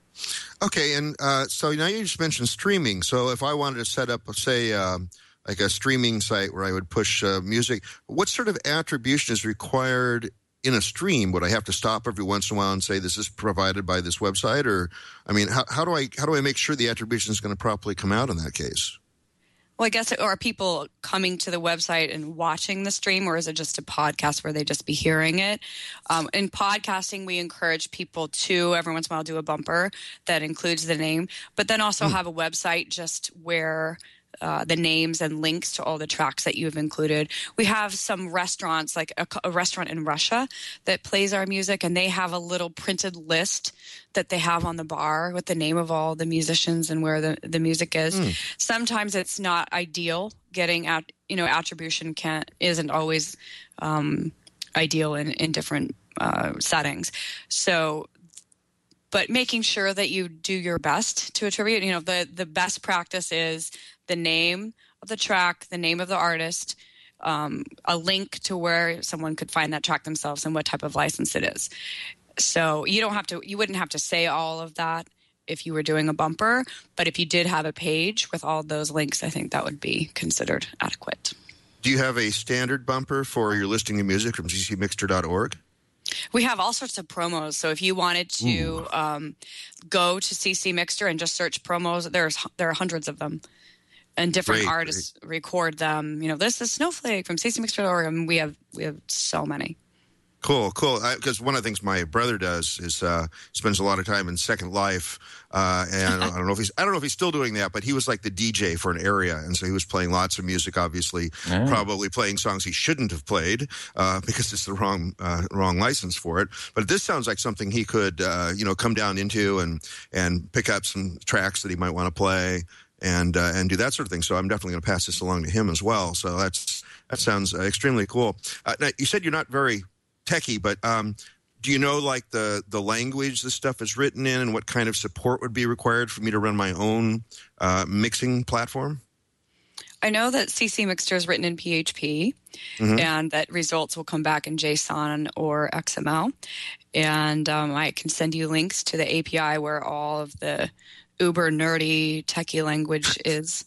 Okay, and uh, so now you just mentioned streaming. So if I wanted to set up, say, um, like a streaming site where I would push uh, music, what sort of attribution is required in a stream? Would I have to stop every once in a while and say this is provided by this website? Or, I mean, how, how do I how do I make sure the attribution is going to properly come out in that case? Well, I guess, are people coming to the website and watching the stream, or is it just a podcast where they just be hearing it? Um, in podcasting, we encourage people to every once in a while do a bumper that includes the name, but then also mm. have a website just where uh, the names and links to all the tracks that you've included. We have some restaurants, like a, a restaurant in Russia that plays our music, and they have a little printed list that they have on the bar with the name of all the musicians and where the, the music is. Mm. Sometimes it's not ideal. Getting out, you know, attribution can't isn't always um, ideal in, in different uh, settings. So, but making sure that you do your best to attribute, you know, the, the best practice is the name of the track, the name of the artist, um, a link to where someone could find that track themselves and what type of license it is. So you don't have to, you wouldn't have to say all of that if you were doing a bumper, but if you did have a page with all those links, I think that would be considered adequate. Do you have a standard bumper for your listing of music from c c mixter dot org? We have all sorts of promos. So if you wanted to um, go to C C Mixter and just search promos, there's there are hundreds of them. And different great, artists great. record them. You know, this is Snowflake from C C Mixter dot org, and we have we have so many. Cool, cool. Because one of the things my brother does is uh, spends a lot of time in Second Life, uh, and I don't know if he's I don't know if he's still doing that, but he was like the D J for an area, and so he was playing lots of music. Obviously, oh. probably playing songs he shouldn't have played uh, because it's the wrong uh, wrong license for it. But this sounds like something he could uh, you know come down into and and pick up some tracks that he might want to play and uh, and do that sort of thing. So I'm definitely going to pass this along to him as well. So that's that sounds uh, extremely cool. Uh, now, you said you're not very techie, but um, do you know like the, the language this stuff is written in and what kind of support would be required for me to run my own uh, mixing platform? I know that C C Mixter is written in P H P mm-hmm. and that results will come back in JSON or X M L. And um, I can send you links to the A P I where all of the uber nerdy techie language is.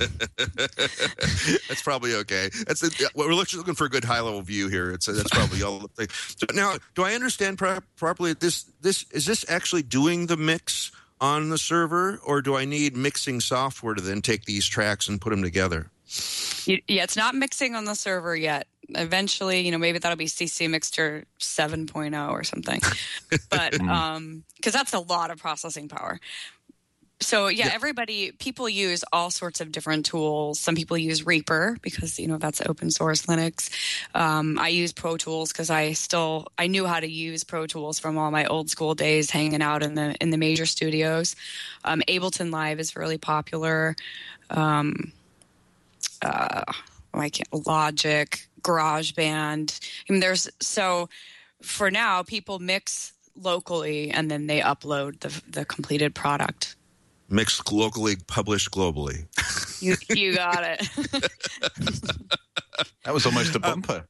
That's probably okay. That's it. We're looking for a good high level view here. It's that's probably all the thing. So now, do I understand pro- properly? This this is this actually doing the mix on the server, or do I need mixing software to then take these tracks and put them together? You, yeah, it's not mixing on the server yet. Eventually, you know, maybe that'll be C C Mixter seven point oh or something. But um, because that's a lot of processing power. So, yeah, yeah, everybody, people use all sorts of different tools. Some people use Reaper because, you know, that's open source Linux. Um, I use Pro Tools because I still, I knew how to use Pro Tools from all my old school days hanging out in the in the major studios. Um, Ableton Live is really popular. Um, uh, I can't, Logic, GarageBand. I mean, there's, so for now, people mix locally and then they upload the the completed product. Mixed locally, published globally. You you got it. That was almost a bumper.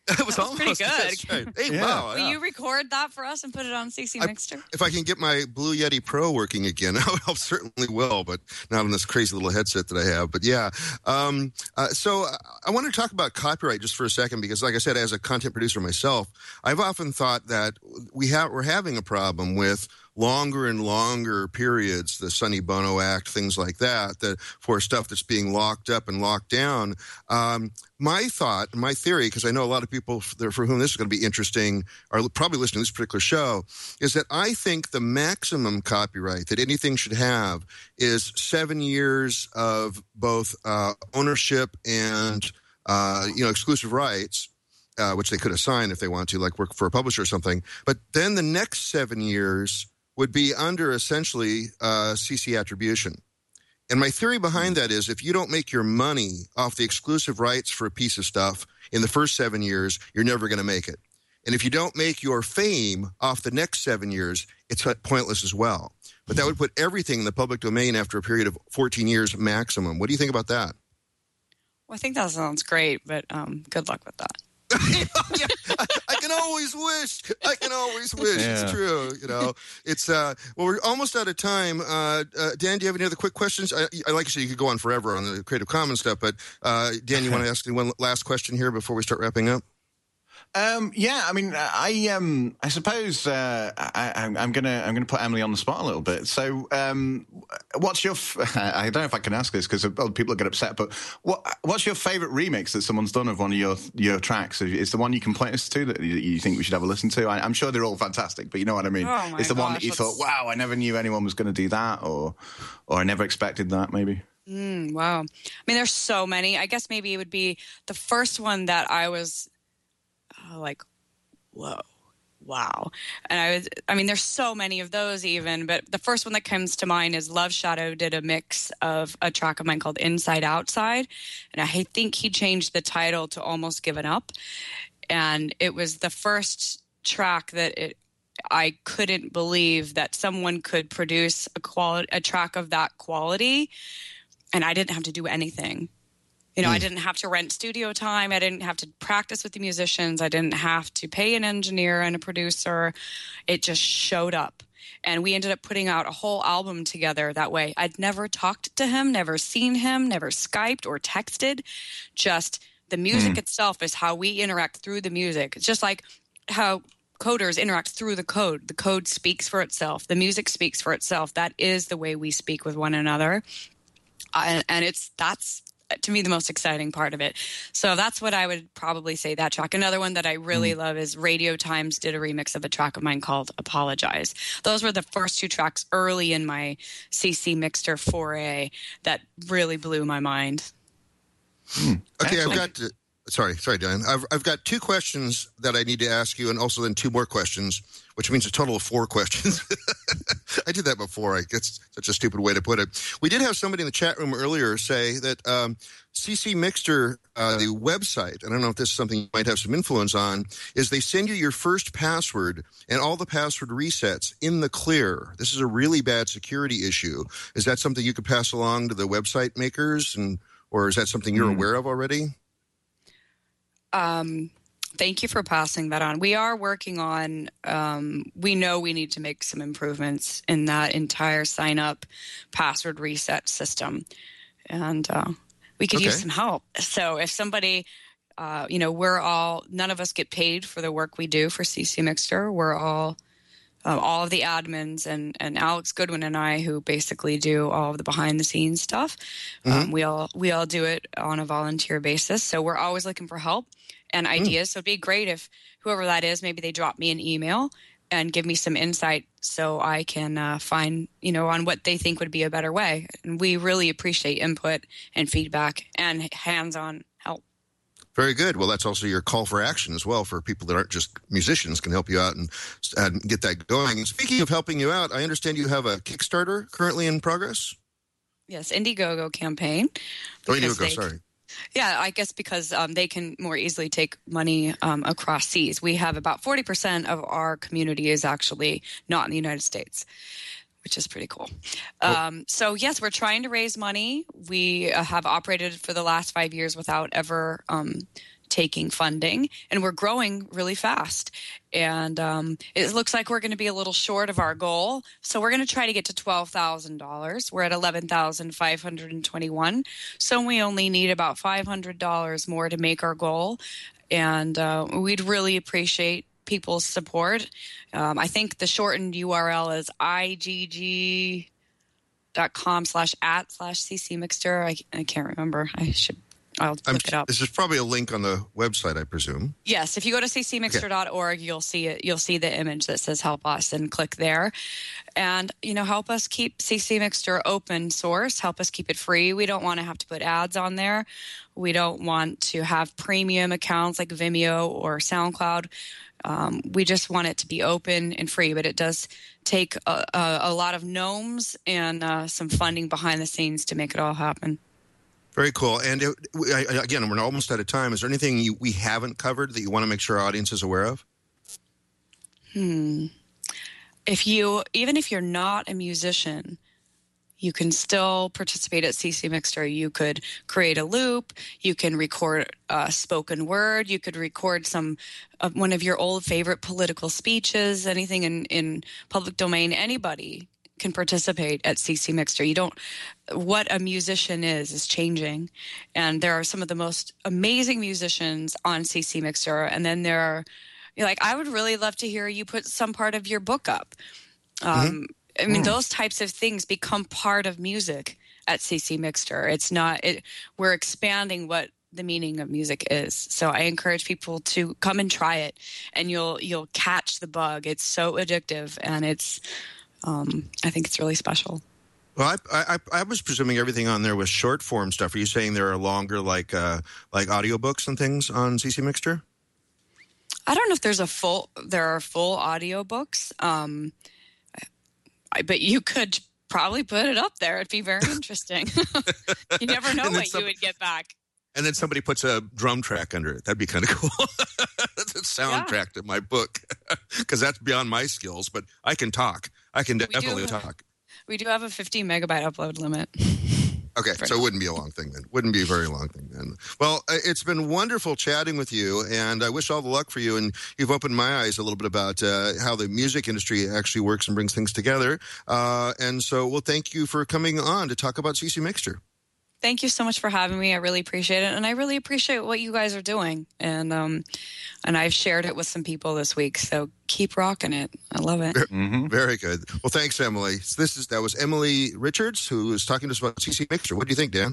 It was That was almost pretty good. That's right. Hey, Yeah. wow. Will yeah. you record that for us and put it on C C I- Mixter? If I can get my Blue Yeti Pro working again, I certainly will, but not on this crazy little headset that I have. But yeah, um, uh, so I want to talk about copyright just for a second because, like I said, as a content producer myself, I've often thought that we have we're having a problem with longer and longer periods, the Sonny Bono Act, things like that, that for stuff that's being locked up and locked down. Um, my thought, my theory, because I know a lot of people for, for whom this is going to be interesting are probably listening to this particular show, is that I think the maximum copyright that anything should have is seven years of both uh, ownership and uh, you know exclusive rights. Uh, which they could assign if they want to, like work for a publisher or something. But then the next seven years would be under essentially uh, C C attribution. And my theory behind that is if you don't make your money off the exclusive rights for a piece of stuff in the first seven years, you're never going to make it. And if you don't make your fame off the next seven years, it's pointless as well. But that would put everything in the public domain after a period of fourteen years maximum. What do you think about that? Well, I think that sounds great, but um, good luck with that. Yeah, I, I can always wish. I can always wish. Yeah. It's true. You know, it's uh. Well, we're almost out of time. Uh, uh, Dan, do you have any other quick questions? I, I like I said, you could go on forever on the Creative Commons stuff, but uh, Dan, you want to ask me one last question here before we start wrapping up? Um, yeah, I mean, I um, I suppose uh, I, I'm, I'm gonna I'm gonna put Emily on the spot a little bit. So, um, what's your? F- I don't know if I can ask this because people will get upset. But what what's your favorite remix that someone's done of one of your your tracks? Is the one you can point us to that you, you think we should have a listen to? I, I'm sure they're all fantastic, but you know what I mean. Oh my it's the one that gosh, you that's- thought, wow, I never knew anyone was going to do that, or or I never expected that, maybe. Mm, wow. I mean, there's so many. I guess maybe it would be the first one that I was uh, like, whoa, wow. And I was, I mean, there's so many of those even, but the first one that comes to mind is Love Shadow did a mix of a track of mine called Inside Outside. And I think he changed the title to Almost Given Up. And it was the first track that it, I couldn't believe that someone could produce a quality, a track of that quality. And I didn't have to do anything. You know, mm. I didn't have to rent studio time. I didn't have to practice with the musicians. I didn't have to pay an engineer and a producer. It just showed up. And we ended up putting out a whole album together that way. I'd never talked to him, never seen him, never Skyped or texted. Just the music mm. itself is how we interact through the music. It's just like how coders interact through the code. The code speaks for itself. The music speaks for itself. That is the way we speak with one another. Uh, and it's that's to me the most exciting part of it. So that's what I would probably say, that track. Another one that I really mm. love is Radio Times did a remix of a track of mine called Apologize. Those were the first two tracks early in my C C Mixter foray that really blew my mind. Mm. Okay, I've got to, sorry, sorry, Dan. I've I've got two questions that I need to ask you, and also then two more questions, which means a total of four questions. I did that before. I guess such a stupid way to put it. We did have somebody in the chat room earlier say that um, C C Mixter, uh, the website, I don't know if this is something you might have some influence on, is they send you your first password and all the password resets in the clear. This is a really bad security issue. Is that something you could pass along to the website makers, and or is that something you're mm. aware of already? Um. Thank you for passing that on. We are working on, um, we know we need to make some improvements in that entire sign-up password reset system. And uh, we could okay. use some help. So if somebody, uh, you know, we're all, none of us get paid for the work we do for C C Mixter. We're all, uh, all of the admins and, and Alex Goodwin and I, who basically do all of the behind-the-scenes stuff. Mm-hmm. Um, we all we all do it on a volunteer basis. So we're always looking for help and ideas. Mm. So it'd be great if whoever that is, maybe they drop me an email and give me some insight so I can uh, find, you know, on what they think would be a better way. And we really appreciate input and feedback and hands-on help. Very good. Well, that's also your call for action as well for people that aren't just musicians, can help you out and, and get that going. And speaking of helping you out, I understand you have a Kickstarter currently in progress? Yes, Indiegogo campaign. Oh, Indiegogo, sorry. Yeah, I guess because um, they can more easily take money um, across seas. We have about forty percent of our community is actually not in the United States, which is pretty cool. Um, so, yes, we're trying to raise money. We uh, have operated for the last five years without ever um, taking funding, and we're growing really fast. And um, it looks like we're going to be a little short of our goal. So we're going to try to get to twelve thousand dollars. We're at eleven thousand five hundred twenty-one. So we only need about five hundred dollars more to make our goal. And uh, we'd really appreciate people's support. Um, I think the shortened U R L is igg dot com slash at slash cc mixter. I, I can't remember. I should I'll look I'm, it up. This is probably a link on the website, I presume. Yes, if you go to c c mixter dot org, okay. you'll see it. You'll see the image that says "Help Us" and click there. And you know, help us keep C C Mixter open source. Help us keep it free. We don't want to have to put ads on there. We don't want to have premium accounts like Vimeo or SoundCloud. Um, we just want it to be open and free, but it does take a, a, a lot of gnomes and uh, some funding behind the scenes to make it all happen. Very cool. And it, I, again, we're almost out of time. Is there anything you, we haven't covered that you want to make sure our audience is aware of? Hmm. If you, even if you're not a musician, you can still participate at C C Mixter. You could create a loop. You can record a spoken word. You could record some of one of your old favorite political speeches, anything in, in public domain. Anybody can participate at C C Mixter. You don't, what a musician is, is changing. And there are some of the most amazing musicians on C C Mixter. And then there are, you're like, I would really love to hear you put some part of your book up. Um, mm-hmm. I mean, mm. those types of things become part of music at C C Mixter. It's not, it, we're expanding what the meaning of music is. So I encourage people to come and try it, and you'll, you'll catch the bug. It's so addictive, and it's, um, I think it's really special. Well, I, I, I was presuming everything on there was short form stuff. Are you saying there are longer, like, uh, like audiobooks and things on C C Mixter? I don't know if there's a full, there are full audiobooks. Um, I, but you could probably put it up there. It'd be very interesting. You never know what some, you would get back. And then somebody puts a drum track under it. That'd be kind of cool. That's a soundtrack yeah. to my book, because that's beyond my skills. But I can talk. I can definitely we do, talk. We do have a fifteen megabyte upload limit. Okay, so it wouldn't be a long thing then. Wouldn't be a very long thing then. Well, it's been wonderful chatting with you, and I wish all the luck for you. And you've opened my eyes a little bit about uh, how the music industry actually works and brings things together. Uh, and so, well, thank you for coming on to talk about C C Mixter. Thank you so much for having me. I really appreciate it, and I really appreciate what you guys are doing. And um, and I've shared it with some people this week, so keep rocking it. I love it. Mm-hmm. Very good. Well, thanks, Emily. This is that was Emily Richards, who was talking to us about C C Mixter. What do you think, Dan?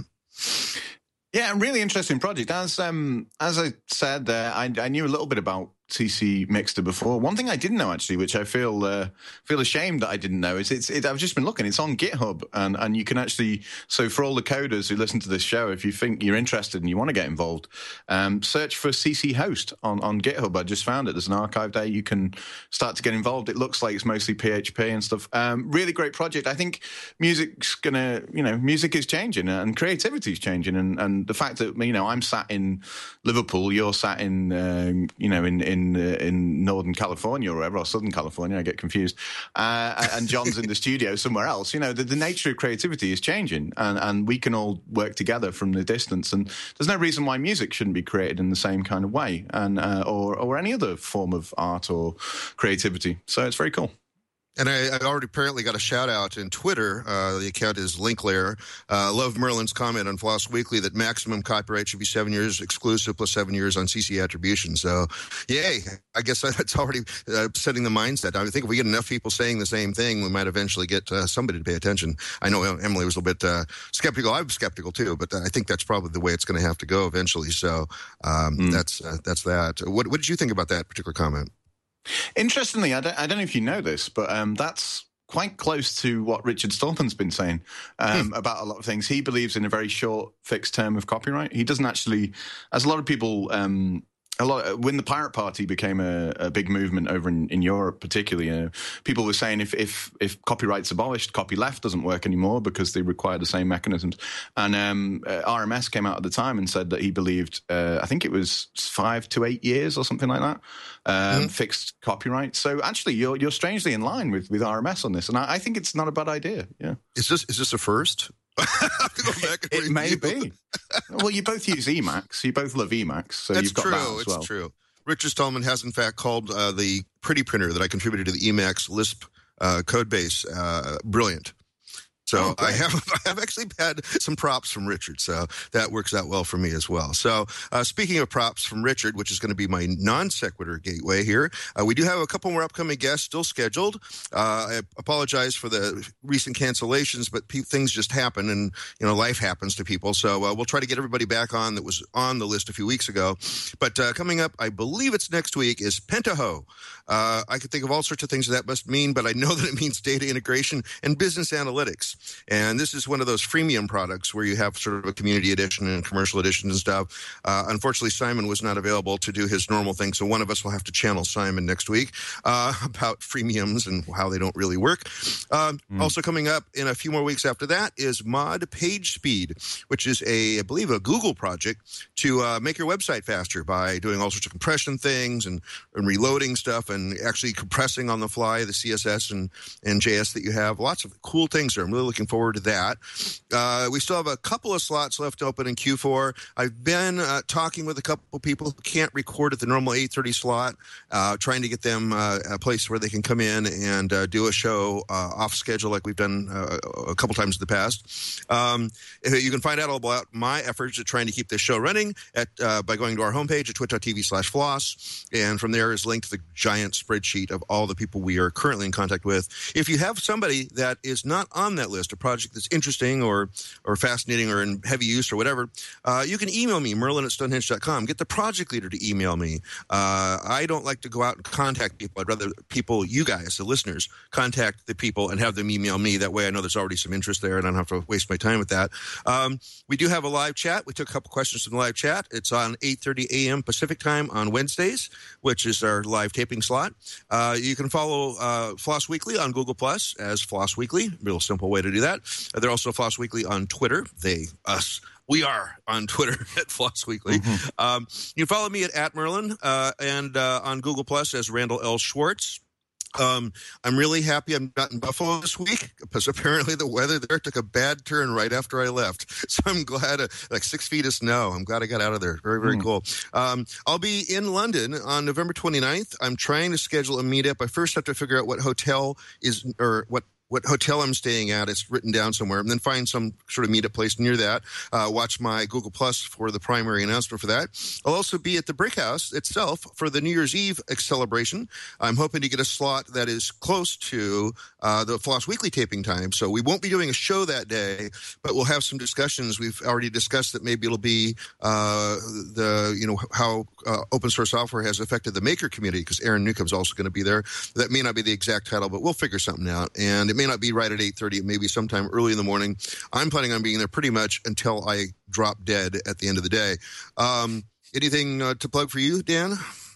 Yeah, really interesting project. As um as I said there, I, I knew a little bit about C C Mixter before. One thing I didn't know, actually, which I feel uh, feel ashamed that I didn't know, is it's. It, I've just been looking. It's on GitHub, and and you can actually. So for all the coders who listen to this show, if you think you're interested and you want to get involved, um, search for C C Host on on GitHub. I just found it. There's an archive there. You can start to get involved. It looks like it's mostly P H P and stuff. Um, really great project. I think music's gonna, you know, music is changing and creativity is changing, and and the fact that, you know, I'm sat in Liverpool, you're sat in, uh, you know, in in In, uh, in Northern California or wherever, or Southern California, I get confused, uh, and John's in the studio somewhere else. You know, the, the nature of creativity is changing, and, and we can all work together from the distance, and there's no reason why music shouldn't be created in the same kind of way, and uh, or, or any other form of art or creativity. So it's very cool. And I, I already apparently got a shout out in Twitter. Uh, the account is Linklayer. Uh, love Merlin's comment on Floss Weekly that maximum copyright should be seven years exclusive plus seven years on C C attribution. So, yay. I guess that's already uh, setting the mindset. I think if we get enough people saying the same thing, we might eventually get uh, somebody to pay attention. I know Emily was a little bit uh, skeptical. I'm skeptical too, but I think that's probably the way it's going to have to go eventually. So um, mm. that's uh, that's that. What, what did you think about that particular comment? Interestingly, I don't, I don't know if you know this, but um, that's quite close to what Richard Stallman's been saying um, hmm. about a lot of things. He believes in a very short fixed term of copyright. He doesn't actually, as a lot of people, um, a lot when the Pirate Party became a, a big movement over in, in Europe, particularly, you know, people were saying if if if copyright's abolished, copyleft doesn't work anymore because they require the same mechanisms. And um, uh, R M S came out at the time and said that he believed, uh, I think it was five to eight years or something like that, um, mm-hmm. fixed copyright. So actually, you're you're strangely in line with, with R M S on this, and I, I think it's not a bad idea. Yeah, is this is this a first? Go back and it review. may be. Well, you both use Emacs. You both love Emacs, so That's you've got true. that as It's well. true. Richard Stallman has, in fact, called uh, the Pretty Printer that I contributed to the Emacs Lisp uh, code base uh, brilliant. So oh, I have I have actually had some props from Richard, so that works out well for me as well. So uh, speaking of props from Richard, which is going to be my non sequitur gateway here, uh, we do have a couple more upcoming guests still scheduled. Uh, I apologize for the recent cancellations, but pe- things just happen, and you know life happens to people. So uh, we'll try to get everybody back on that was on the list a few weeks ago. But uh, coming up, I believe it's next week, is Pentaho. Uh, I could think of all sorts of things that must mean, but I know that it means data integration and business analytics. And this is one of those freemium products where you have sort of a community edition and commercial edition and stuff. Uh, unfortunately, Simon was not available to do his normal thing, so one of us will have to channel Simon next week uh, about freemiums and how they don't really work. Um, mm. Also coming up in a few more weeks after that is Mod PageSpeed, which is a, I believe, a Google project to uh, make your website faster by doing all sorts of compression things and, and reloading stuff and actually compressing on the fly the C S S and, and J S that you have. Lots of cool things there. I'm really looking forward to that. Uh, we still have a couple of slots left open in Q four. I've been uh, talking with a couple people who can't record at the normal eight thirty slot, uh, trying to get them uh, a place where they can come in and uh, do a show uh, off schedule like we've done uh, a couple times in the past. Um, you can find out all about my efforts at trying to keep this show running at uh, by going to our homepage at twit.tv slash floss, and from there is linked to the giant spreadsheet of all the people we are currently in contact with. If you have somebody that is not on that list, a project that's interesting or or fascinating or in heavy use or whatever, uh, you can email me, Merlin at Stonehenge dot com. Get the project leader to email me. Uh, I don't like to go out and contact people. I'd rather people, you guys, the listeners, contact the people and have them email me. That way I know there's already some interest there and I don't have to waste my time with that. Um, we do have a live chat. We took a couple questions from the live chat. It's on eight thirty a.m. Pacific time on Wednesdays, which is our live taping slot. Uh, you can follow uh, Floss Weekly on Google Plus as Floss Weekly. Real simple way to do that. Uh, they're also Floss Weekly on Twitter. They, us, we are on Twitter at Floss Weekly. Mm-hmm. Um, you can follow me at, at Merlin uh, and uh, on Google Plus as Randall L. Schwartz. Um, I'm really happy I'm not in Buffalo this week because apparently the weather there took a bad turn right after I left. So I'm glad, uh, like six feet of snow. I'm glad I got out of there. Very, very mm. cool. Um, I'll be in London on November twenty-ninth. I'm trying to schedule a meetup. I first have to figure out what hotel is or what what hotel I'm staying at. It's written down somewhere, and then find some sort of meetup place near that. Uh, watch my Google Plus for the primary announcement for that. I'll also be at the Brick House itself for the New Year's Eve celebration. I'm hoping to get a slot that is close to uh, the Floss Weekly taping time. So we won't be doing a show that day, but we'll have some discussions. We've already discussed that maybe it'll be uh, the, you know, how uh, open source software has affected the maker community, because Aaron Newcomb's also going to be there. That may not be the exact title, but we'll figure something out. And it may not be right at eight thirty. It may be sometime early in the morning. I'm planning on being there pretty much until I drop dead at the end of the day. Um, anything uh, to plug for you, Dan?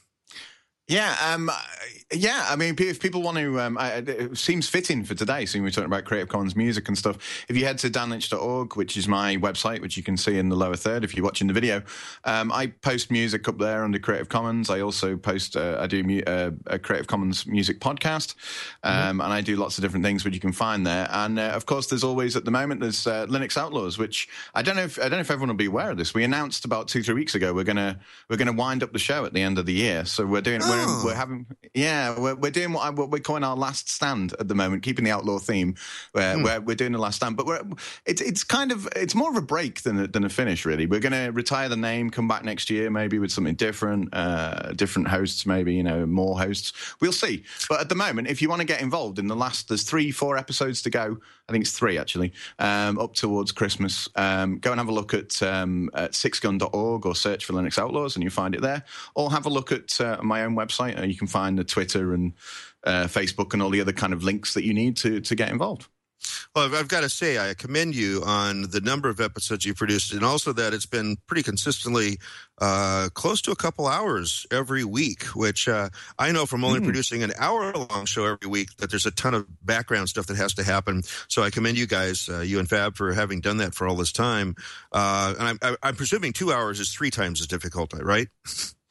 Yeah, um, yeah. I mean, if people want to, um, I, it seems fitting for today. So we're talking about Creative Commons music and stuff. If you head to dan lynch dot org, which is my website, which you can see in the lower third if you're watching the video, um, I post music up there under Creative Commons. I also post, uh, I do mu- uh, a Creative Commons music podcast, um, mm-hmm. and I do lots of different things which you can find there. And uh, of course, there's always at the moment there's uh, Linux Outlaws, which I don't know if I don't know if everyone will be aware of this. We announced about two three weeks ago we're gonna we're gonna wind up the show at the end of the year, so we're doing. Oh. We're, We're having, yeah, we're, we're doing what, I, what we're calling our last stand at the moment, keeping the outlaw theme. Where, mm. where we're doing the last stand, but we're, it's it's kind of it's more of a break than a, than a finish, really. We're going to retire the name, come back next year, maybe with something different, uh, different hosts, maybe you know more hosts. We'll see. But at the moment, if you want to get involved in the last, there's three, four episodes to go. I think it's three actually, um, up towards Christmas. Um, go and have a look at, um, at six gun dot org or search for Linux Outlaws and you'll find it there. Or have a look at uh, my own website. Uh, you can find the Twitter and uh, Facebook and all the other kind of links that you need to to get involved. Well, I've, I've got to say, I commend you on the number of episodes you produced, and also that it's been pretty consistently uh, close to a couple hours every week, which uh, I know from only mm. producing an hour-long show every week that there's a ton of background stuff that has to happen. So I commend you guys, uh, you and Fab, for having done that for all this time. Uh, and I'm, I'm presuming two hours is three times as difficult, right?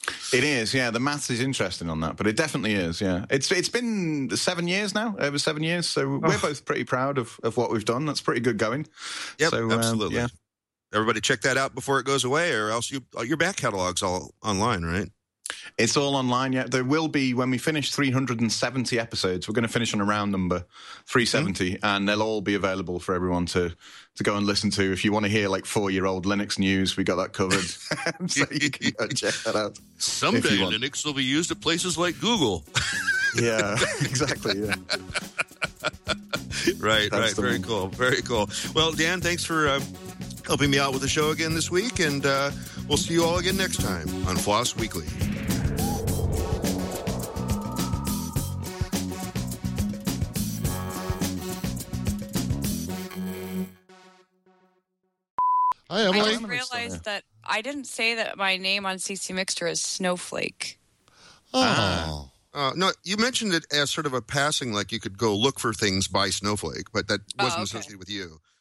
It is, yeah. The maths is interesting on that, but it definitely is, yeah. It's It's been seven years now, over seven years, so we're oh. both pretty proud of, of what we've done. That's pretty good going. Yep, so, absolutely. Um, yeah. Everybody check that out before it goes away, or else you, your back catalog's all online, right? It's all online, yeah. There will be, when we finish three hundred seventy episodes, we're going to finish on a round number, three seventy, mm-hmm. and they'll all be available for everyone to, to go and listen to. If you want to hear, like, four-year-old Linux news, we got that covered. So you can go check that out. Someday Linux will be used at places like Google. Yeah, exactly, yeah. Right, That's right. Very one. cool, very cool. Well, Dan, thanks for uh, helping me out with the show again this week, and uh, we'll see you all again next time on Floss Weekly. Hi, Emily. I just realized that I didn't say that my name on C C Mixter is Snowflake. Oh. Uh, no, you mentioned it as sort of a passing, like you could go look for things by Snowflake, but that wasn't oh, okay. associated with you.